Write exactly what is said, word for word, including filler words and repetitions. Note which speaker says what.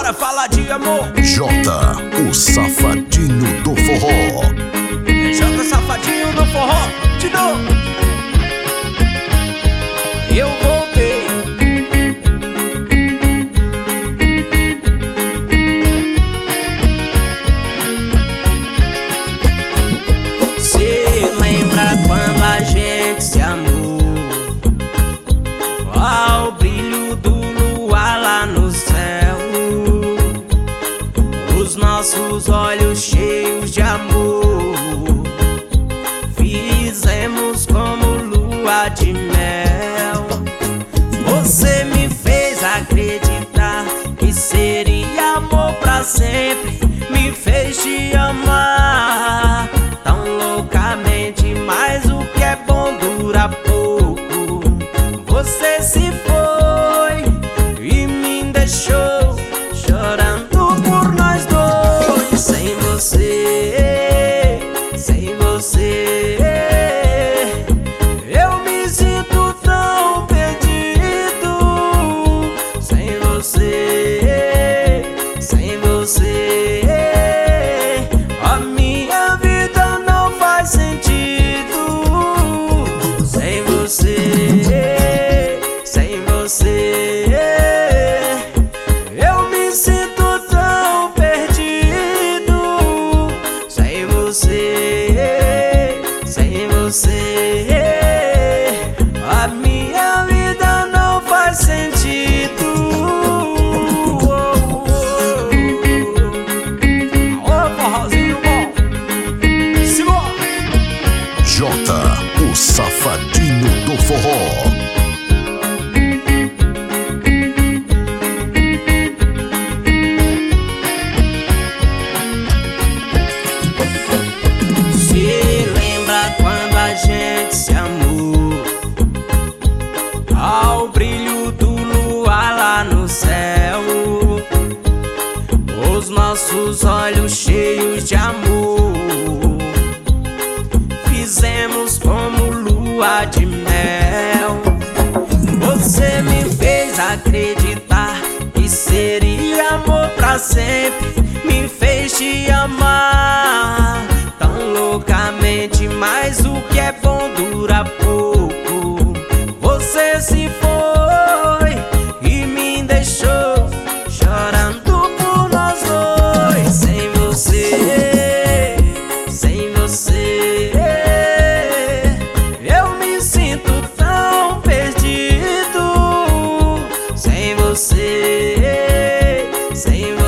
Speaker 1: Bora falar de amor.
Speaker 2: Jota, o safadinho do forró.
Speaker 1: Jota, safadinho do forró. De novo. Eu voltei. Cê lembra quando a gente se amou? Ao brilho do luar lá no céu, os nossos olhos cheios de amor, fizemos como lua de mel. Você me fez acreditar que seria amor pra sempre, me fez te amar tão loucamente, mas o que é bom dura pouco. Você se foi e me deixou chorando por nós dois. Sem você, sem você, eu me sinto tão perdido. Sem você, sem você, a minha vida não faz sentido. Sem você, sem você, eu me sinto tão perdido. Sem você, sem você, a minha vida não faz sentido. Oh, oh, oh. Ô, forrozinho bom. Simbora.
Speaker 2: Jota, o safadinho do forró.
Speaker 1: Se lembra quando a gente se amou? Ao brilho do luar lá no céu, os nossos olhos cheios de amor, fizemos como lua de mel. Você me fez acreditar que seria amor pra sempre, me fez te amar tão loucamente, mas o que é bom dura pouco. Você se foi e me deixou chorando por nós dois. Sem você, sem você, eu me sinto tão perdido. Sem você, sem você,